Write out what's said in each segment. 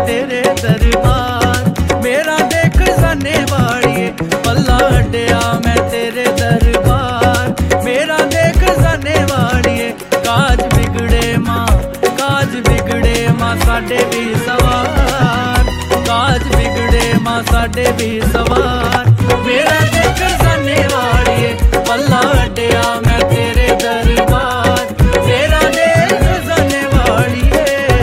तेरे दरबार। मेरा देख जाने वालिए पल्ला अड्डिया मैं तेरे दरबार। मेरा देख जाने वालिए काज बिगड़े माँ साडे भी सवार। काज बिगड़े माँ साडे भी सवार। मेरा देख जाने वालिए पल्ला अड्डिया मैं तेरे दरबार। मेरा देख जाने वालिए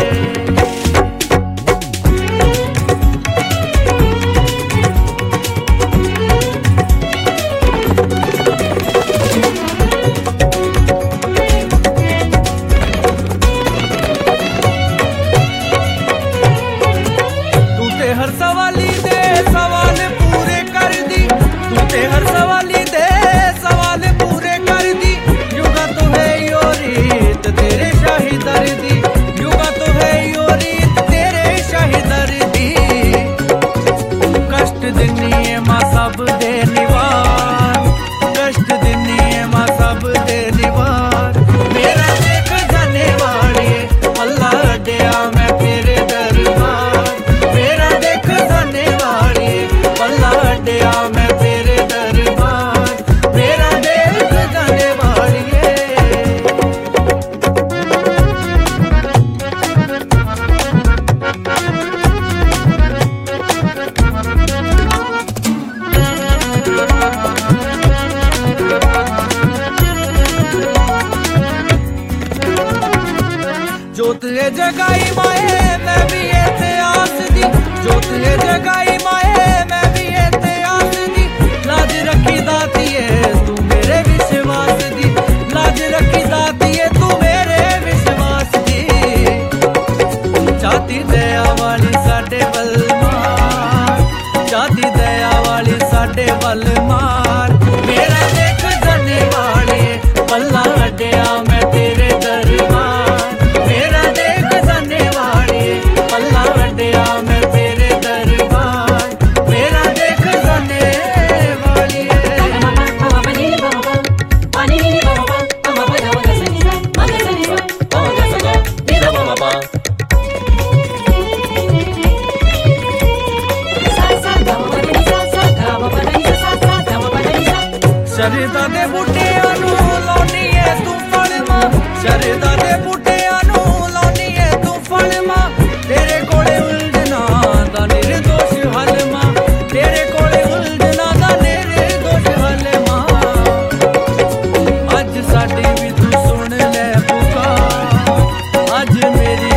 हर सवाली दे सवाल पूरे कर दी। तू ते हर सवाली दे सवाल पूरे कर दी। युगा तो है यो रीत तेरे शाही दर्दी। युगा तो है यो रीत तेरे शाही दर्दी। कष्ट दिनी है माँ सब दे निवार। कष्ट दिनी है माँ सब दे निवार। मेरा देख जाने वाली पल्ला अड्डिया मैं तेरे दरबार। मेरा देख जाने वाली पल्ला अड्डिया मैं तेरे दरबार। मेरा देख जाने वाली जोत है जगाई माए मैं भी इत्थे आस दी। जोत है जगाई माए मैं भी इत्थे आस दी। लाज रखी दातिए तू मेरे विश्वास दी। लाज रखी दातिए तू मेरे विश्वास दी। चाहती दया वाली साडे वल मार। चाहती दया वाली साडे वल मार। मेरा देख जाने वाली पल्ला अड्डिया मैं तेरे दरबार। मेरा देख जाने वाली पल्ला अड्डिया मैं तेरे दरबार। मेरा देख जाने वाली शरदा दे बूटियां नू लाउनी है तू फल मां। शरदा दे बूटियां नू लाउनी है तू फल मां। तेरे कोले उलझना दा निर्दोष हल मां। तेरे कोले उलझना दा निर्दोष हल मां। अज साडी भी तू सुन ले पुकार। अज मेरी